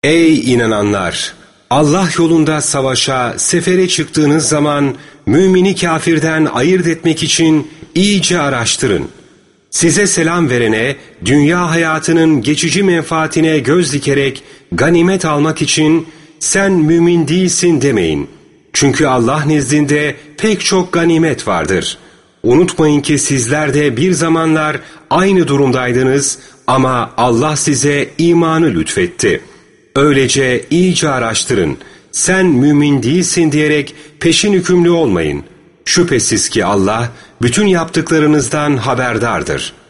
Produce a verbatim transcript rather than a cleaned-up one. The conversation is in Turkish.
Ey inananlar! Allah yolunda savaşa, sefere çıktığınız zaman mümini kafirden ayırt etmek için iyice araştırın. Size selam verene, dünya hayatının geçici menfaatine göz dikerek ganimet almak için sen mümin değilsin demeyin. Çünkü Allah nezdinde pek çok ganimet vardır. Unutmayın ki sizler de bir zamanlar aynı durumdaydınız ama Allah size imanı lütfetti. Öylece iyice araştırın. Sen mümin değilsin diyerek peşin hükümlü olmayın. Şüphesiz ki Allah bütün yaptıklarınızdan haberdardır.